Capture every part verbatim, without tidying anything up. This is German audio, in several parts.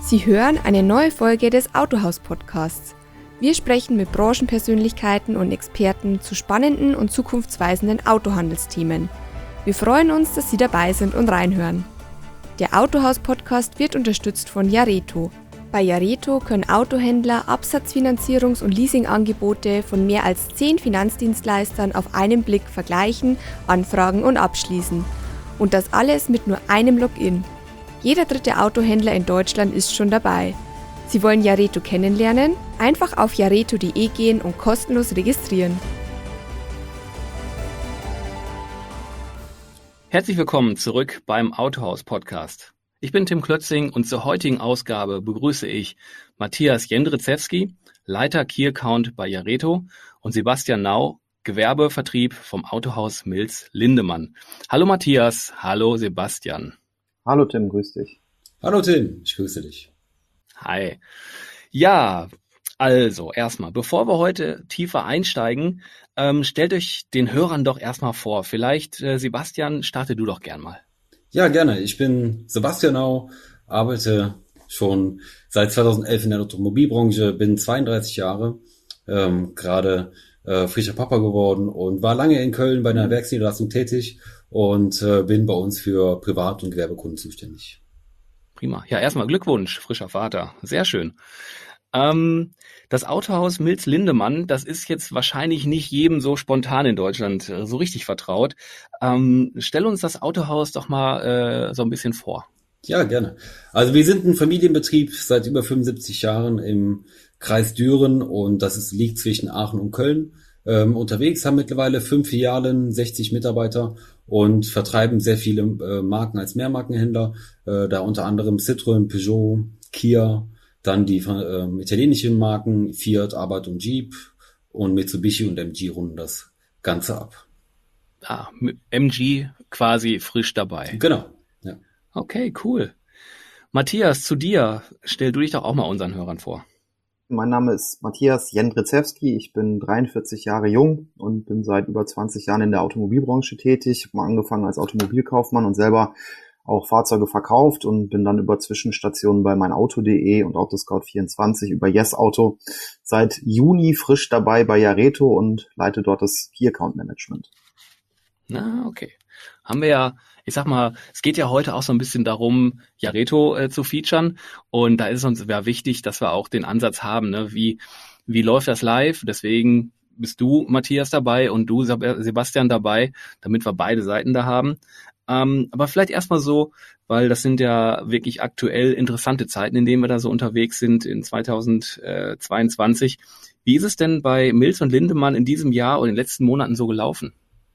Sie hören eine neue Folge des Autohaus-Podcasts. Wir sprechen mit Branchenpersönlichkeiten und Experten zu spannenden und zukunftsweisenden Autohandelsthemen. Wir freuen uns, dass Sie dabei sind und reinhören. Der Autohaus-Podcast wird unterstützt von Jareto. Bei Jareto können Autohändler Absatzfinanzierungs- und Leasingangebote von mehr als zehn Finanzdienstleistern auf einen Blick vergleichen, anfragen und abschließen. Und das alles mit nur einem Login. Jeder dritte Autohändler in Deutschland ist schon dabei. Sie wollen Jareto kennenlernen? Einfach auf jareto punkt de gehen und kostenlos registrieren. Herzlich willkommen zurück beim Autohaus-Podcast. Ich bin Tim Klötzing und zur heutigen Ausgabe begrüße ich Matthias Jędrzejewski, Leiter Key Account bei Jareto, und Sebastian Nau, Gewerbevertrieb vom Autohaus Mills Lindemann. Hallo Matthias, hallo Sebastian. Hallo Tim, grüß dich. Hallo Tim, ich grüße dich. Hi. Ja, also erstmal, bevor wir heute tiefer einsteigen, ähm, stellt euch den Hörern doch erstmal vor. Vielleicht, äh, Sebastian, starte du doch gern mal. Ja, gerne. Ich bin Sebastian Nau, arbeite schon seit zweitausendelf in der Automobilbranche, bin zweiunddreißig Jahre, ähm, gerade äh, frischer Papa geworden und war lange in Köln bei einer Werksniederlassung tätig und äh, bin bei uns für Privat- und Gewerbekunden zuständig. Prima. Ja, erstmal Glückwunsch, frischer Vater. Sehr schön. Ähm, das Autohaus Mills Lindemann, das ist jetzt wahrscheinlich nicht jedem so spontan in Deutschland äh, so richtig vertraut. Ähm, stell uns das Autohaus doch mal äh, so ein bisschen vor. Ja, gerne. Also wir sind ein Familienbetrieb seit über fünfundsiebzig Jahren im Kreis Düren und das ist, liegt zwischen Aachen und Köln. Ähm, unterwegs, haben mittlerweile fünf Filialen, sechzig Mitarbeiter und vertreiben sehr viele äh, Marken als Mehrmarkenhändler, äh, da unter anderem Citroën, Peugeot, Kia, dann die äh, italienischen Marken Fiat, Abarth und Jeep und Mitsubishi und M G runden das Ganze ab. Ah, M G quasi frisch dabei. Genau, ja. Okay, cool. Matthias, zu dir, stell du dich doch auch mal unseren Hörern vor. Mein Name ist Matthias Jędrzejewski, ich bin dreiundvierzig Jahre jung und bin seit über zwanzig Jahren in der Automobilbranche tätig. Ich habe mal angefangen als Automobilkaufmann und selber auch Fahrzeuge verkauft und bin dann über Zwischenstationen bei meinauto punkt de und Autoscout vierundzwanzig über Yes Auto seit Juni frisch dabei bei Jareto und leite dort das Key Account Management. Na, okay. Haben wir ja, ich sag mal, es geht ja heute auch so ein bisschen darum, Jareto äh, zu featuren. Und da ist es uns ja wichtig, dass wir auch den Ansatz haben, ne? Wie, wie läuft das live? Deswegen bist du, Matthias, dabei und du, Sebastian, dabei, damit wir beide Seiten da haben. Ähm, aber vielleicht erstmal so, weil das sind ja wirklich aktuell interessante Zeiten, in denen wir da so unterwegs sind in zweitausendzweiundzwanzig. Wie ist es denn bei Mills und Lindemann in diesem Jahr und in den letzten Monaten so gelaufen?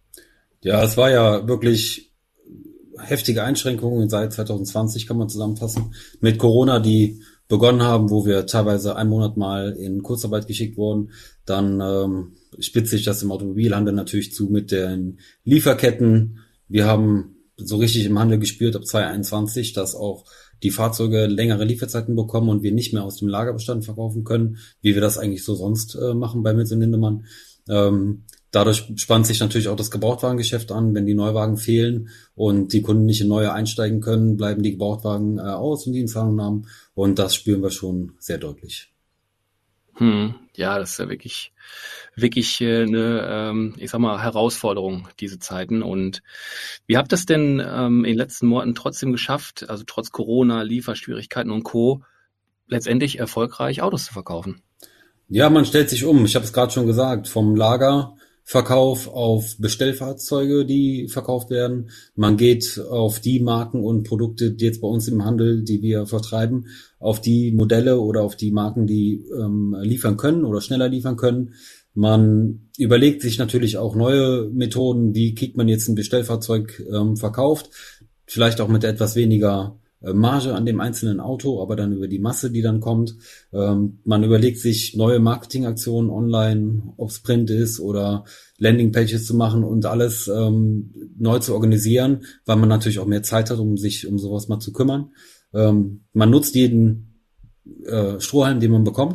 Ja, es war ja wirklich heftige Einschränkungen seit zweitausendzwanzig, kann man zusammenfassen, mit Corona, die begonnen haben, wo wir teilweise einen Monat mal in Kurzarbeit geschickt wurden. Dann ähm, spitzt sich das im Automobilhandel natürlich zu mit den Lieferketten. Wir haben so richtig im Handel gespürt ab zweitausendeinundzwanzig, dass auch die Fahrzeuge längere Lieferzeiten bekommen und wir nicht mehr aus dem Lagerbestand verkaufen können, wie wir das eigentlich so sonst äh, machen bei Mills und Lindemann. Ähm, Dadurch spannt sich natürlich auch das Gebrauchtwagengeschäft an. Wenn die Neuwagen fehlen und die Kunden nicht in neue einsteigen können, bleiben die Gebrauchtwagen äh, aus und die in Zahlung haben. Und das spüren wir schon sehr deutlich. Hm, ja, das ist ja wirklich, wirklich äh, eine, ähm, ich sag mal, Herausforderung, diese Zeiten. Und wie habt ihr es denn ähm, in den letzten Monaten trotzdem geschafft, also trotz Corona, Lieferschwierigkeiten und Co., letztendlich erfolgreich Autos zu verkaufen? Ja, man stellt sich um. Ich habe es gerade schon gesagt, vom Lager Verkauf auf Bestellfahrzeuge, die verkauft werden. Man geht auf die Marken und Produkte, die jetzt bei uns im Handel, die wir vertreiben, auf die Modelle oder auf die Marken, die ähm, liefern können oder schneller liefern können. Man überlegt sich natürlich auch neue Methoden, wie kriegt man jetzt ein Bestellfahrzeug ähm, verkauft, vielleicht auch mit etwas weniger Marge an dem einzelnen Auto, aber dann über die Masse, die dann kommt. Ähm, man überlegt sich neue Marketingaktionen online, ob es Print ist oder Landingpages zu machen und alles ähm, neu zu organisieren, weil man natürlich auch mehr Zeit hat, um sich um sowas mal zu kümmern. Ähm, man nutzt jeden äh, Strohhalm, den man bekommt.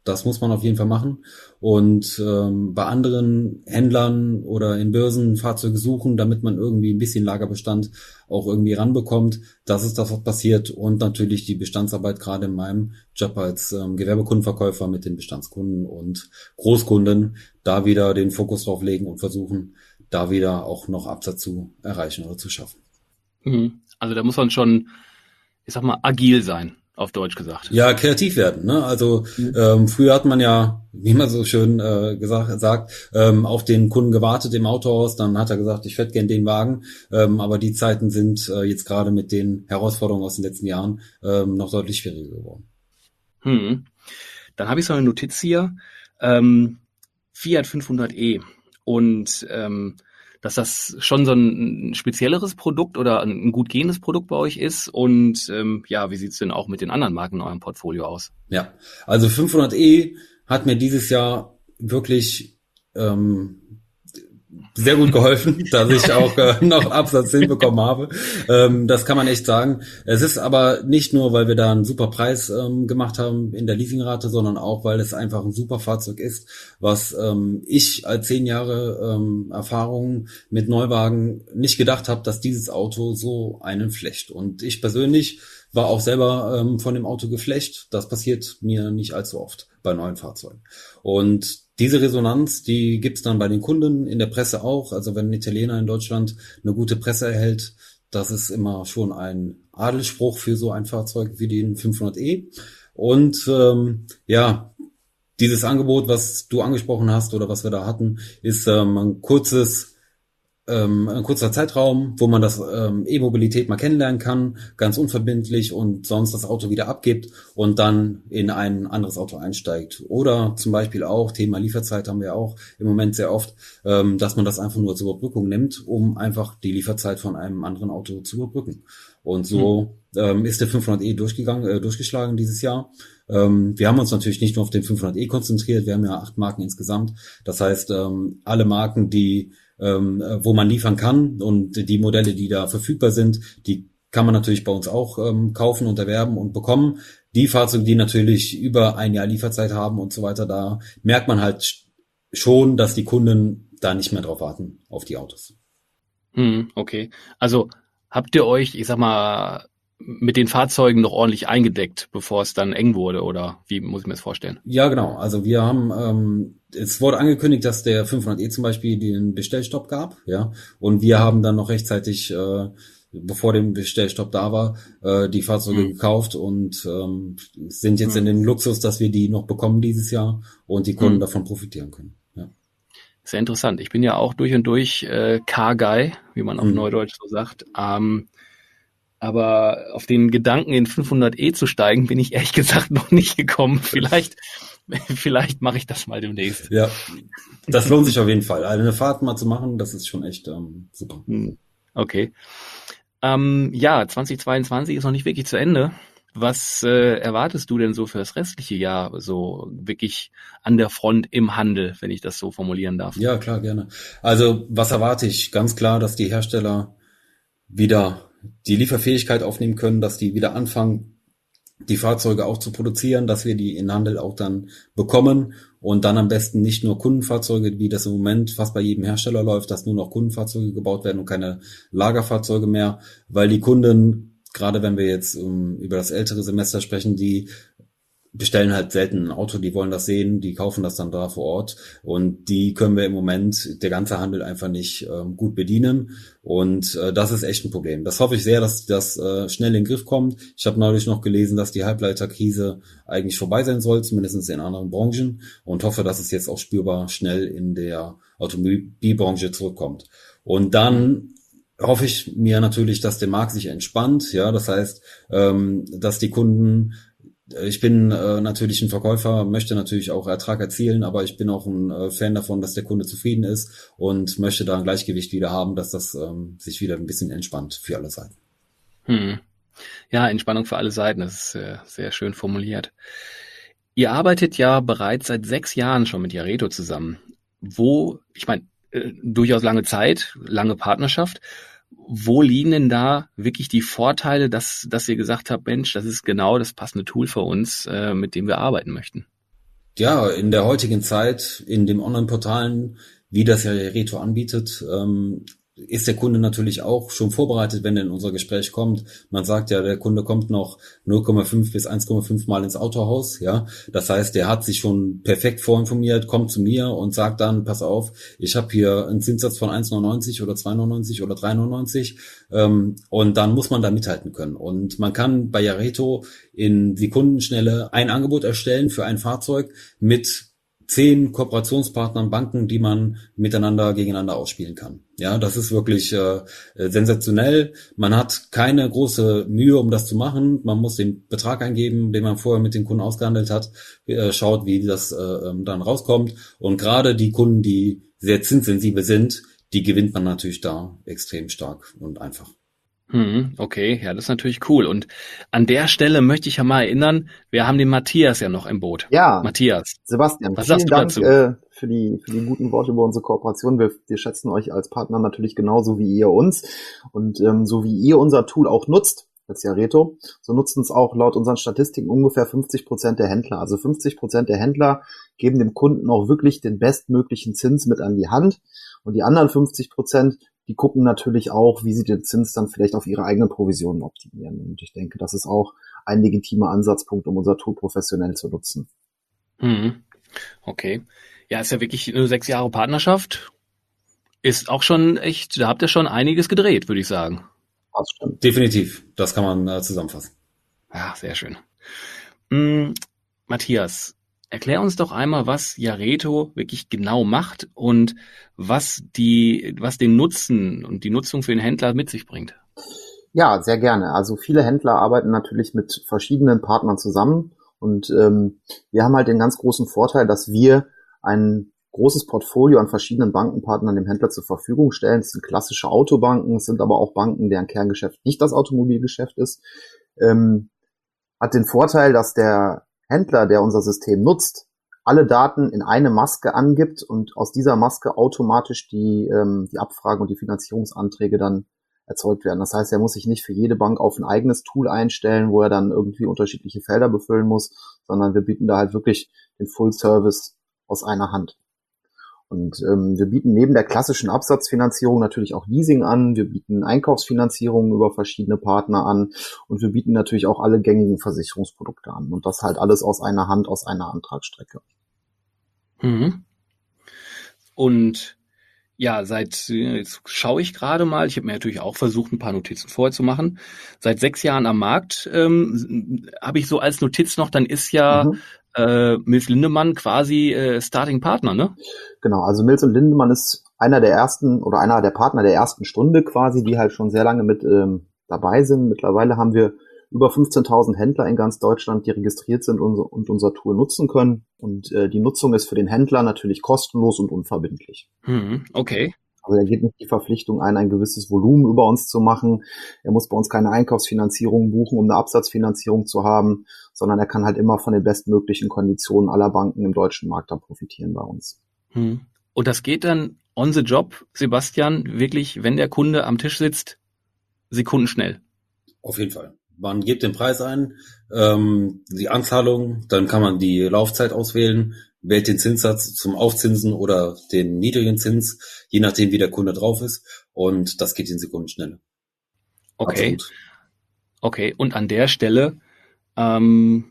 Das muss man auf jeden Fall machen. Und ähm, bei anderen Händlern oder in Börsen Fahrzeuge suchen, damit man irgendwie ein bisschen Lagerbestand auch irgendwie ranbekommt. Das ist das, was passiert. Und natürlich die Bestandsarbeit, gerade in meinem Job als ähm, Gewerbekundenverkäufer mit den Bestandskunden und Großkunden, da wieder den Fokus drauf legen und versuchen, da wieder auch noch Absatz zu erreichen oder zu schaffen. Mhm. Also da muss man schon, ich sag mal, agil sein, auf Deutsch gesagt. Ja, kreativ werden. Ne? Also Mhm. ähm, früher hat man ja, wie man so schön äh, gesagt sagt, ähm, auf den Kunden gewartet im Autohaus. Dann hat er gesagt, ich hätte gern den Wagen. Ähm, aber die Zeiten sind äh, jetzt gerade mit den Herausforderungen aus den letzten Jahren ähm, noch deutlich schwieriger geworden. Mhm. Dann habe ich so eine Notiz hier, ähm, Fiat fünfhundert e. Und ähm, dass das schon so ein spezielleres Produkt oder ein gut gehendes Produkt bei euch ist. Und ähm, ja, wie sieht's denn auch mit den anderen Marken in eurem Portfolio aus? Ja, also fünfhundert e hat mir dieses Jahr wirklich ähm, sehr gut geholfen, dass ich auch äh, noch Absatz hinbekommen habe. Ähm, das kann man echt sagen. Es ist aber nicht nur, weil wir da einen super Preis ähm, gemacht haben in der Leasingrate, sondern auch, weil es einfach ein super Fahrzeug ist, was ähm, ich als zehn Jahre ähm, Erfahrung mit Neuwagen nicht gedacht habe, dass dieses Auto so einen flecht. Und ich persönlich war auch selber ähm, von dem Auto geflecht. Das passiert mir nicht allzu oft bei neuen Fahrzeugen. Und diese Resonanz, die gibt's dann bei den Kunden, in der Presse auch. Also wenn ein Italiener in Deutschland eine gute Presse erhält, das ist immer schon ein Adelsspruch für so ein Fahrzeug wie den fünfhundert e. Und ähm, ja, dieses Angebot, was du angesprochen hast oder was wir da hatten, ist ähm, ein kurzes Ähm, ein kurzer Zeitraum, wo man das ähm, E-Mobilität mal kennenlernen kann, ganz unverbindlich und sonst das Auto wieder abgibt und dann in ein anderes Auto einsteigt. Oder zum Beispiel auch, Thema Lieferzeit haben wir auch im Moment sehr oft, ähm, dass man das einfach nur zur Überbrückung nimmt, um einfach die Lieferzeit von einem anderen Auto zu überbrücken. Und so mhm. ähm, ist der fünfhundert e durchgegangen, äh, durchgeschlagen dieses Jahr. Ähm, wir haben uns natürlich nicht nur auf den fünfhundert e konzentriert, wir haben ja acht Marken insgesamt. Das heißt, ähm, alle Marken, die Ähm, wo man liefern kann und die Modelle, die da verfügbar sind, die kann man natürlich bei uns auch ähm, kaufen und erwerben und bekommen. Die Fahrzeuge, die natürlich über ein Jahr Lieferzeit haben und so weiter, da merkt man halt schon, dass die Kunden da nicht mehr drauf warten, auf die Autos. Hm, okay. Also habt ihr euch, ich sag mal, mit den Fahrzeugen noch ordentlich eingedeckt, bevor es dann eng wurde, oder wie muss ich mir das vorstellen? Ja, genau. Also wir haben, ähm, es wurde angekündigt, dass der fünfhundert e zum Beispiel den Bestellstopp gab, ja, und wir haben dann noch rechtzeitig, äh, bevor der Bestellstopp da war, äh, die Fahrzeuge mhm. gekauft und ähm, sind jetzt mhm. in dem Luxus, dass wir die noch bekommen dieses Jahr und die Kunden mhm. davon profitieren können. Ja. Sehr interessant. Ich bin ja auch durch und durch äh, Car-Guy, wie man auf mhm. Neudeutsch so sagt. Ähm, Aber auf den Gedanken, in fünfhundert e zu steigen, bin ich ehrlich gesagt noch nicht gekommen. Vielleicht, vielleicht mache ich das mal demnächst. Ja, das lohnt sich auf jeden Fall. Eine Fahrt mal zu machen, das ist schon echt ähm, super. Okay. Ähm, ja, zweitausendzweiundzwanzig ist noch nicht wirklich zu Ende. Was äh, erwartest du denn so für das restliche Jahr, so wirklich an der Front im Handel, wenn ich das so formulieren darf? Ja, klar, gerne. Also was erwarte ich? Ganz klar, dass die Hersteller wieder die Lieferfähigkeit aufnehmen können, dass die wieder anfangen, die Fahrzeuge auch zu produzieren, dass wir die in Handel auch dann bekommen und dann am besten nicht nur Kundenfahrzeuge, wie das im Moment fast bei jedem Hersteller läuft, dass nur noch Kundenfahrzeuge gebaut werden und keine Lagerfahrzeuge mehr, weil die Kunden, gerade wenn wir jetzt um, über das ältere Semester sprechen, die bestellen halt selten ein Auto, die wollen das sehen, die kaufen das dann da vor Ort und die können wir im Moment, der ganze Handel einfach nicht ähm, gut bedienen und äh, das ist echt ein Problem. Das hoffe ich sehr, dass das äh, schnell in den Griff kommt. Ich habe neulich noch gelesen, dass die Halbleiterkrise eigentlich vorbei sein soll, zumindest in anderen Branchen und hoffe, dass es jetzt auch spürbar schnell in der Automobilbranche zurückkommt. Und dann hoffe ich mir natürlich, dass der Markt sich entspannt, ja, das heißt, ähm, dass die Kunden Ich bin äh, natürlich ein Verkäufer, möchte natürlich auch Ertrag erzielen, aber ich bin auch ein äh, Fan davon, dass der Kunde zufrieden ist und möchte da ein Gleichgewicht wieder haben, dass das ähm, sich wieder ein bisschen entspannt für alle Seiten. Hm. Ja, Entspannung für alle Seiten, das ist äh, sehr schön formuliert. Ihr arbeitet ja bereits seit sechs Jahren schon mit Jareto zusammen. Wo, ich meine, äh, durchaus lange Zeit, lange Partnerschaft. Wo liegen denn da wirklich die Vorteile, dass, dass ihr gesagt habt, Mensch, das ist genau das passende Tool für uns, äh, mit dem wir arbeiten möchten? Ja, in der heutigen Zeit, in den Online-Portalen, wie das ja Jareto anbietet, ähm, ist der Kunde natürlich auch schon vorbereitet, wenn er in unser Gespräch kommt. Man sagt ja, der Kunde kommt noch null Komma fünf bis eins Komma fünf Mal ins Autohaus, ja. Das heißt, der hat sich schon perfekt vorinformiert, kommt zu mir und sagt dann, pass auf, ich habe hier einen Zinssatz von eins Komma neunundneunzig oder zwei Komma neunundneunzig oder drei Komma neunundneunzig, ähm, und dann muss man da mithalten können. Und man kann bei Jareto in Sekundenschnelle ein Angebot erstellen für ein Fahrzeug mit zehn Kooperationspartnern, Banken, die man miteinander gegeneinander ausspielen kann. Ja, das ist wirklich äh, sensationell. Man hat keine große Mühe, um das zu machen. Man muss den Betrag eingeben, den man vorher mit den Kunden ausgehandelt hat, äh, schaut, wie das äh, dann rauskommt. Und gerade die Kunden, die sehr zinssensibel sind, die gewinnt man natürlich da extrem stark und einfach. Hm, okay, ja, das ist natürlich cool. Und an der Stelle möchte ich ja mal erinnern, wir haben den Matthias ja noch im Boot. Ja, Matthias, Sebastian, was vielen sagst du Dank dazu? äh, für die für die guten Worte über unsere Kooperation. Wir, wir schätzen euch als Partner natürlich genauso wie ihr uns. Und ähm, so wie ihr unser Tool auch nutzt, als Jareto, so nutzen es auch laut unseren Statistiken ungefähr fünfzig Prozent der Händler. Also fünfzig Prozent der Händler geben dem Kunden auch wirklich den bestmöglichen Zins mit an die Hand. Und die anderen fünfzig Prozent, die gucken natürlich auch, wie sie den Zins dann vielleicht auf ihre eigenen Provisionen optimieren. Und ich denke, das ist auch ein legitimer Ansatzpunkt, um unser Tool professionell zu nutzen. Hm, okay. Ja, ist ja wirklich eine sechs Jahre Partnerschaft. Ist auch schon echt, da habt ihr schon einiges gedreht, würde ich sagen. Das stimmt. Definitiv, das kann man äh, zusammenfassen. Ja, sehr schön. Hm, Matthias, erklär uns doch einmal, was Jareto wirklich genau macht und was die, was den Nutzen und die Nutzung für den Händler mit sich bringt. Ja, sehr gerne. Also viele Händler arbeiten natürlich mit verschiedenen Partnern zusammen und ähm, wir haben halt den ganz großen Vorteil, dass wir ein großes Portfolio an verschiedenen Bankenpartnern dem Händler zur Verfügung stellen. Es sind klassische Autobanken, es sind aber auch Banken, deren Kerngeschäft nicht das Automobilgeschäft ist. Ähm, hat den Vorteil, dass der Händler, der unser System nutzt, alle Daten in eine Maske angibt und aus dieser Maske automatisch die, ähm, die Abfragen und die Finanzierungsanträge dann erzeugt werden. Das heißt, er muss sich nicht für jede Bank auf ein eigenes Tool einstellen, wo er dann irgendwie unterschiedliche Felder befüllen muss, sondern wir bieten da halt wirklich den Full Service aus einer Hand. Und ähm, wir bieten neben der klassischen Absatzfinanzierung natürlich auch Leasing an, wir bieten Einkaufsfinanzierungen über verschiedene Partner an und wir bieten natürlich auch alle gängigen Versicherungsprodukte an. Und das halt alles aus einer Hand, aus einer Antragsstrecke. Mhm. Und ja, seit, jetzt schaue ich gerade mal, ich habe mir natürlich auch versucht, ein paar Notizen vorher zu machen. Seit sechs Jahren am Markt ähm, habe ich so als Notiz noch, dann ist ja Mhm. äh, Mills Lindemann quasi äh, Starting Partner, ne? Genau, also Mills und Lindemann ist einer der ersten oder einer der Partner der ersten Stunde quasi, die halt schon sehr lange mit ähm, dabei sind. Mittlerweile haben wir über fünfzehntausend Händler in ganz Deutschland, die registriert sind und, und unser Tool nutzen können. Und äh, die Nutzung ist für den Händler natürlich kostenlos und unverbindlich. Mhm, okay. Also er geht nicht die Verpflichtung ein, ein gewisses Volumen über uns zu machen. Er muss bei uns keine Einkaufsfinanzierung buchen, um eine Absatzfinanzierung zu haben, sondern er kann halt immer von den bestmöglichen Konditionen aller Banken im deutschen Markt dann profitieren bei uns. Mhm. Und das geht dann on the job, Sebastian, wirklich, wenn der Kunde am Tisch sitzt, sekundenschnell. Auf jeden Fall. Man gibt den Preis ein, ähm, die Anzahlung, dann kann man die Laufzeit auswählen, wählt den Zinssatz zum Aufzinsen oder den niedrigen Zins, je nachdem wie der Kunde drauf ist, und das geht in Sekundenschnelle. Okay, Absolut. okay. Und an der Stelle, ähm,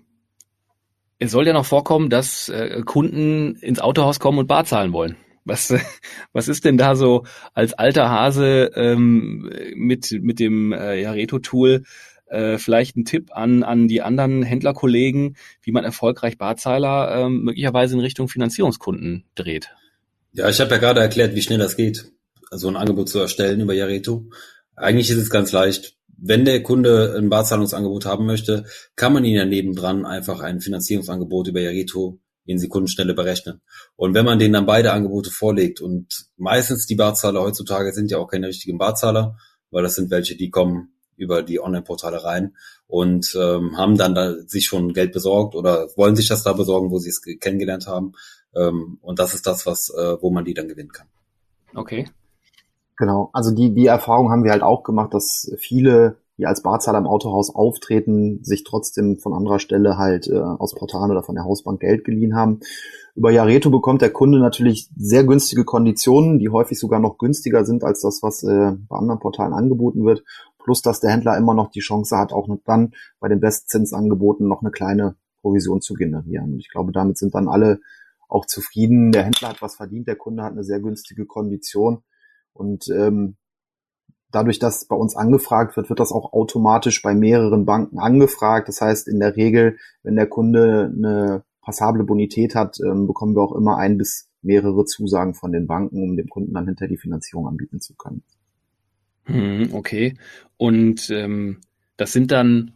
es soll ja noch vorkommen, dass äh, Kunden ins Autohaus kommen und bar zahlen wollen. Was, was ist denn da so als alter Hase ähm, mit mit dem äh, Jareto-Tool äh, vielleicht ein Tipp an an die anderen Händlerkollegen, wie man erfolgreich Barzahler ähm, möglicherweise in Richtung Finanzierungskunden dreht? Ja, ich habe ja gerade erklärt, wie schnell das geht, so ein Angebot zu erstellen über Jareto. Eigentlich ist es ganz leicht. Wenn der Kunde ein Barzahlungsangebot haben möchte, kann man ihn ja nebendran einfach ein Finanzierungsangebot über Jareto in Sekundenschnelle berechnen. Und wenn man denen dann beide Angebote vorlegt, und meistens die Barzahler heutzutage sind ja auch keine richtigen Barzahler, weil das sind welche, die kommen über die Online-Portale rein und ähm, haben dann da sich schon Geld besorgt oder wollen sich das da besorgen, wo sie es kennengelernt haben. Ähm, und das ist das, was äh, wo man die dann gewinnen kann. Okay. Genau, also die die Erfahrung haben wir halt auch gemacht, dass viele die als Barzahler im Autohaus auftreten, sich trotzdem von anderer Stelle halt äh, aus Portalen oder von der Hausbank Geld geliehen haben. Über Jareto bekommt der Kunde natürlich sehr günstige Konditionen, die häufig sogar noch günstiger sind als das, was äh, bei anderen Portalen angeboten wird. Plus, dass der Händler immer noch die Chance hat, auch dann bei den Bestzinsangeboten noch eine kleine Provision zu generieren. Und ich glaube, damit sind dann alle auch zufrieden. Der Händler hat was verdient, der Kunde hat eine sehr günstige Kondition. Und ähm, dadurch, dass bei uns angefragt wird, wird das auch automatisch bei mehreren Banken angefragt. Das heißt, in der Regel, wenn der Kunde eine passable Bonität hat, ähm, bekommen wir auch immer ein bis mehrere Zusagen von den Banken, um dem Kunden dann hinterher die Finanzierung anbieten zu können. Hm, okay. Und ähm, das sind dann,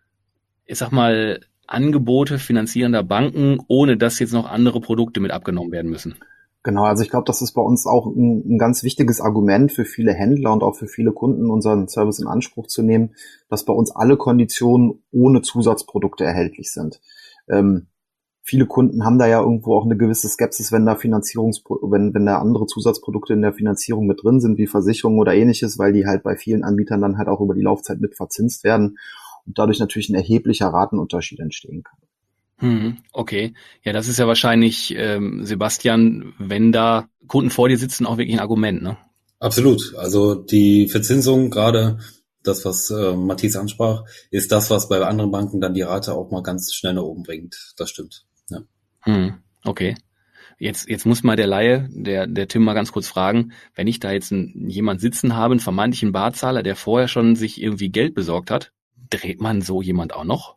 ich sag mal, Angebote finanzierender Banken, ohne dass jetzt noch andere Produkte mit abgenommen werden müssen. Genau, also ich glaube, das ist bei uns auch ein, ein ganz wichtiges Argument für viele Händler und auch für viele Kunden, unseren Service in Anspruch zu nehmen, dass bei uns alle Konditionen ohne Zusatzprodukte erhältlich sind. Ähm, viele Kunden haben da ja irgendwo auch eine gewisse Skepsis, wenn da Finanzierungs, wenn, wenn da andere Zusatzprodukte in der Finanzierung mit drin sind, wie Versicherungen oder ähnliches, weil die halt bei vielen Anbietern dann halt auch über die Laufzeit mit verzinst werden und dadurch natürlich ein erheblicher Ratenunterschied entstehen kann. Hm, okay. Ja, das ist ja wahrscheinlich, ähm, Sebastian, wenn da Kunden vor dir sitzen, auch wirklich ein Argument, ne? Absolut. Also die Verzinsung, gerade das, was äh, Matthias ansprach, ist das, was bei anderen Banken dann die Rate auch mal ganz schnell nach oben bringt. Das stimmt. Ja. Hm, okay. Jetzt, jetzt muss mal der Laie, der, der Tim mal ganz kurz fragen, wenn ich da jetzt einen, jemand sitzen habe, einen vermeintlichen Barzahler, der vorher schon sich irgendwie Geld besorgt hat, dreht man so jemand auch noch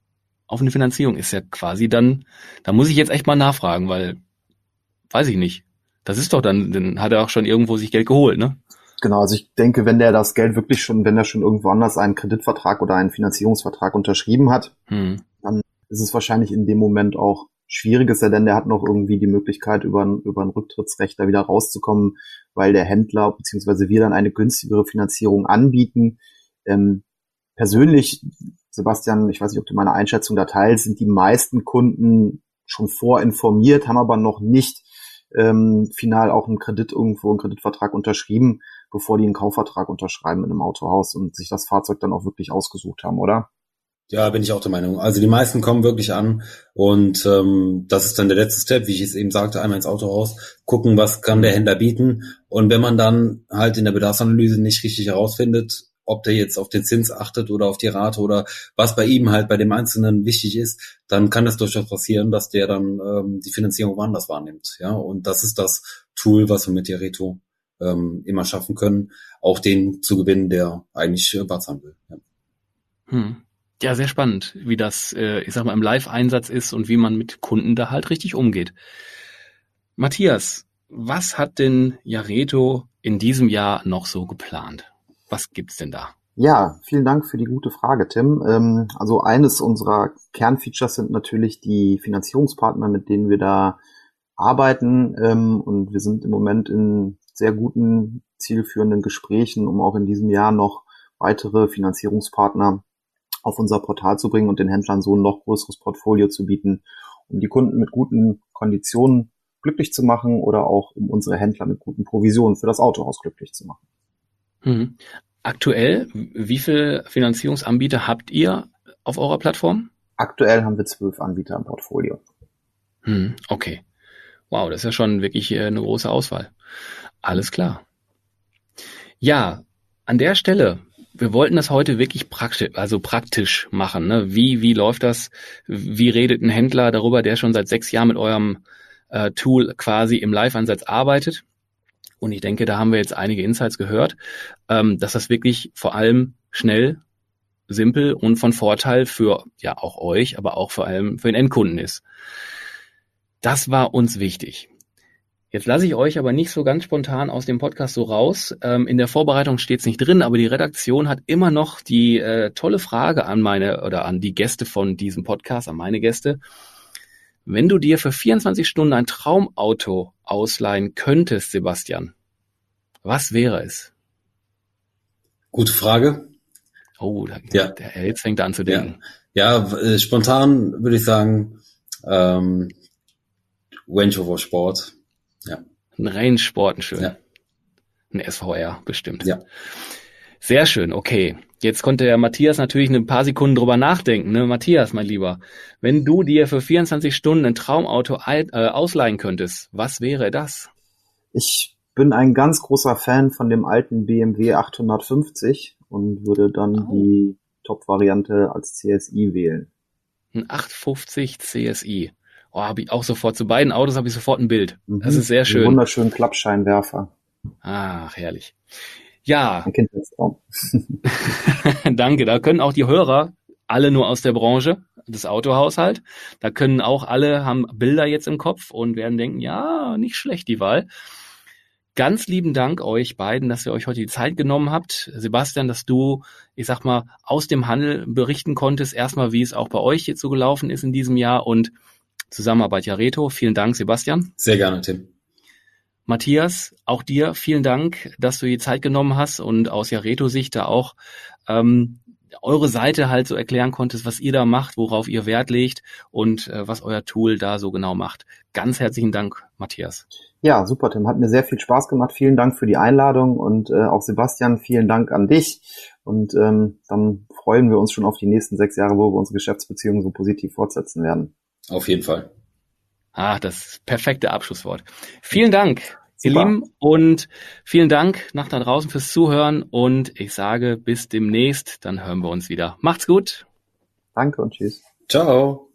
auf eine Finanzierung? Ist ja quasi dann, da muss ich jetzt echt mal nachfragen, weil, weiß ich nicht. Das ist doch dann, dann hat er auch schon irgendwo sich Geld geholt, ne? Genau, also ich denke, wenn der das Geld wirklich schon, wenn er schon irgendwo anders einen Kreditvertrag oder einen Finanzierungsvertrag unterschrieben hat, Hm. dann ist es wahrscheinlich in dem Moment auch schwierig, ist ja denn der hat noch irgendwie die Möglichkeit, über ein, über ein Rücktrittsrecht da wieder rauszukommen, weil der Händler beziehungsweise wir dann eine günstigere Finanzierung anbieten. Ähm, persönlich, Sebastian, ich weiß nicht, ob du meine Einschätzung da teilst, sind die meisten Kunden schon vorinformiert, haben aber noch nicht ähm, final auch einen Kredit irgendwo, einen Kreditvertrag unterschrieben, bevor die einen Kaufvertrag unterschreiben in einem Autohaus und sich das Fahrzeug dann auch wirklich ausgesucht haben, oder? Ja, bin ich auch der Meinung. Also die meisten kommen wirklich an und ähm, das ist dann der letzte Step, wie ich es eben sagte, einmal ins Autohaus, gucken, was kann der Händler bieten, und wenn man dann halt in der Bedarfsanalyse nicht richtig herausfindet, ob der jetzt auf den Zins achtet oder auf die Rate oder was bei ihm halt bei dem Einzelnen wichtig ist, dann kann es durchaus passieren, dass der dann ähm, die Finanzierung woanders wahrnimmt. Ja, und das ist das Tool, was wir mit Jareto ähm, immer schaffen können, auch den zu gewinnen, der eigentlich äh, Barzahlen will. Ja. Hm. Ja, sehr spannend, wie das, äh, ich sag mal, im Live-Einsatz ist und wie man mit Kunden da halt richtig umgeht. Matthias, was hat denn Jareto in diesem Jahr noch so geplant? Was gibt's denn da? Ja, vielen Dank für die gute Frage, Tim. Ähm, also eines unserer Kernfeatures sind natürlich die Finanzierungspartner, mit denen wir da arbeiten. Ähm, und wir sind im Moment in sehr guten, zielführenden Gesprächen, um auch in diesem Jahr noch weitere Finanzierungspartner auf unser Portal zu bringen und den Händlern so ein noch größeres Portfolio zu bieten, um die Kunden mit guten Konditionen glücklich zu machen oder auch um unsere Händler mit guten Provisionen für das Autohaus glücklich zu machen. Hm. Aktuell, wie viele Finanzierungsanbieter habt ihr auf eurer Plattform? Aktuell haben wir zwölf Anbieter im Portfolio. Hm, okay. Wow, das ist ja schon wirklich eine große Auswahl. Alles klar. Ja, an der Stelle, wir wollten das heute wirklich praktisch, also praktisch machen. Ne? Wie, wie läuft das? Wie redet ein Händler darüber, der schon seit sechs Jahren mit eurem äh, Tool quasi im Live-Ansatz arbeitet? Und ich denke, da haben wir jetzt einige Insights gehört, ähm, dass das wirklich vor allem schnell, simpel und von Vorteil für ja auch euch, aber auch vor allem für den Endkunden ist. Das war uns wichtig. Jetzt lasse ich euch aber nicht so ganz spontan aus dem Podcast so raus. Ähm, in der Vorbereitung steht es nicht drin, aber die Redaktion hat immer noch die äh, tolle Frage an meine oder an die Gäste von diesem Podcast, an meine Gäste. Wenn du dir für vierundzwanzig Stunden ein Traumauto ausleihen könntest, Sebastian, was wäre es? Gute Frage. Oh, da, ja. der, jetzt fängt er an zu denken. Ja, ja äh, spontan würde ich sagen, ähm, Range Rover Sport. Ja. Ein Rennsport, schön. Ja. Ein S V R bestimmt. Ja. Sehr schön, okay. Jetzt konnte der Matthias natürlich ein paar Sekunden drüber nachdenken. Ne? Matthias, mein Lieber, wenn du dir für vierundzwanzig Stunden ein Traumauto ein, äh, ausleihen könntest, was wäre das? Ich bin ein ganz großer Fan von dem alten B M W achthundertfünfzig und würde dann Oh. die Top-Variante als C S I wählen. Ein achthundertfünfzig C S I. Oh, habe ich auch sofort. Zu beiden Autos habe ich sofort ein Bild. Mhm. Das ist sehr Einen schön. wunderschönen Klappscheinwerfer. Ach, herrlich. Ja, Ein Kindheitstraum. danke. Da können auch die Hörer, alle nur aus der Branche, des Autohaushalt, da können auch alle, haben Bilder jetzt im Kopf und werden denken, ja, nicht schlecht die Wahl. Ganz lieben Dank euch beiden, dass ihr euch heute die Zeit genommen habt. Sebastian, dass du, ich sag mal, aus dem Handel berichten konntest, erstmal, wie es auch bei euch jetzt so gelaufen ist in diesem Jahr und Zusammenarbeit Jareto. Vielen Dank, Sebastian. Sehr gerne, Tim. Matthias, auch dir vielen Dank, dass du die Zeit genommen hast und aus Jareto-Sicht da auch ähm, eure Seite halt so erklären konntest, was ihr da macht, worauf ihr Wert legt und äh, was euer Tool da so genau macht. Ganz herzlichen Dank, Matthias. Ja, super, Tim. Hat mir sehr viel Spaß gemacht. Vielen Dank für die Einladung und äh, auch Sebastian, vielen Dank an dich. Und ähm, dann freuen wir uns schon auf die nächsten sechs Jahre, wo wir unsere Geschäftsbeziehungen so positiv fortsetzen werden. Auf jeden Fall. Ah, das perfekte Abschlusswort. Vielen Dank, ihr Super. Lieben, und vielen Dank nach da draußen fürs Zuhören und ich sage bis demnächst, dann hören wir uns wieder. Macht's gut. Danke und tschüss. Ciao.